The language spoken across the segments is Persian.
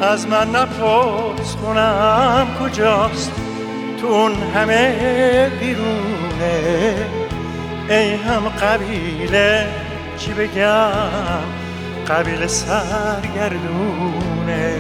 از من نپرس کنم کجاست، تو اون همه بیرونه. ای هم قبیله چی بگم، قبیله سرگردونه.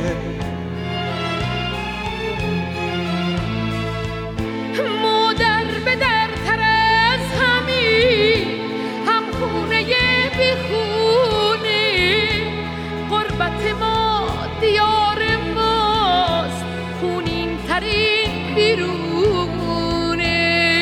مادر به در تر از همین، هم خونه بی خونه. غربت ما دیار ماست، خونین ترین بیرونه.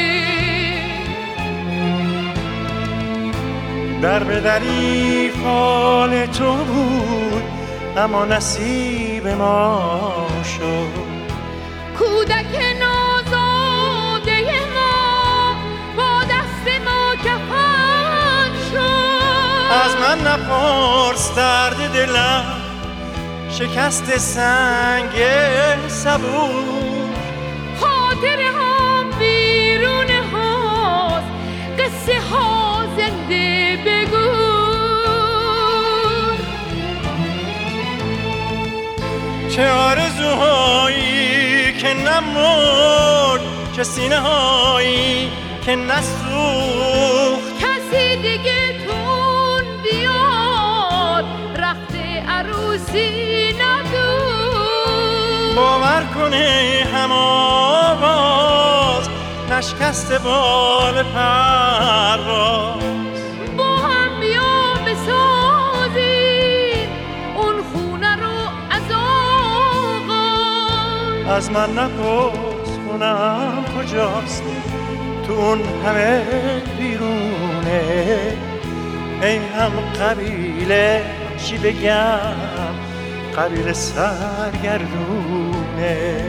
در به دری فال تو بود، اما نصیب ما شد. کودک نازاده ما با دست ما کفن شد. از من نپرس درد دلم، شکست سنگ صبور. خاطر هم بیرون هاست، قصه ها زنده بگو. چه آرزوهایی که نمرد، چه سینه هایی که نسوخت. کسی دیگه تون بیاد، رخت عروسی ندود. باور کنه هم آواز، نشکست بال پرواز. با هم بیا بسازیم اون خونه رو از آغاز. از من نپرس کنم کجاست، تو اون همه بیرونه. ای هم قبیله چی بگم، قبیله سرگردونه.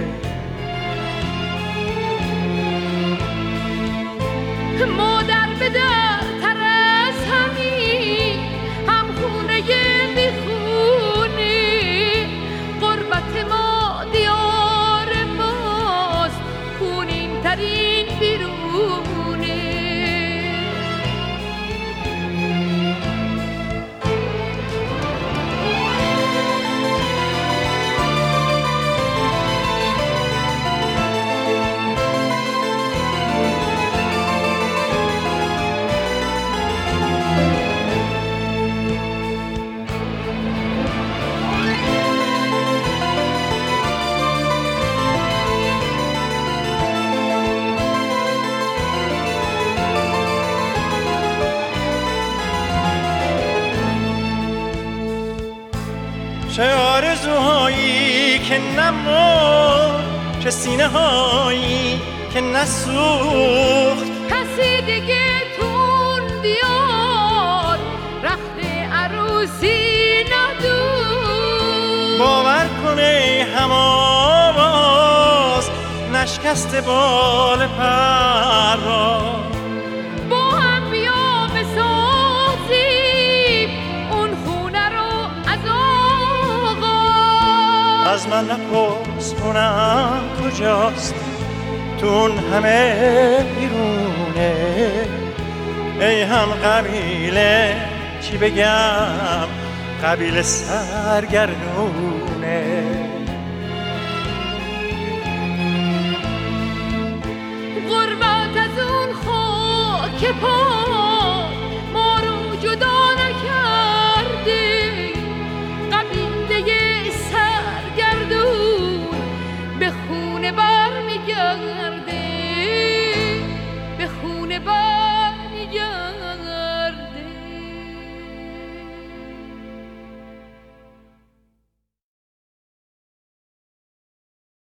مادر به در تر از همین، هم خونه بی خونه. غربت ما دیار ماست، خونین ترین بیرونه. چه آرزوهایی که نمرد، چه سینه هایی که نسوخت. کسی دیگه تون بیاد، رخت عروسی ندود. باور کنه هم آواز، نشکست بال پرواز. با هم بیا بسازیم اون خونه رو از آغاز. از من نپرس کنم کجاست، تو اون همه بیرونه. ای هم قبیله چی بگم، قبیله سرگردونه. غربت از اون خاک پا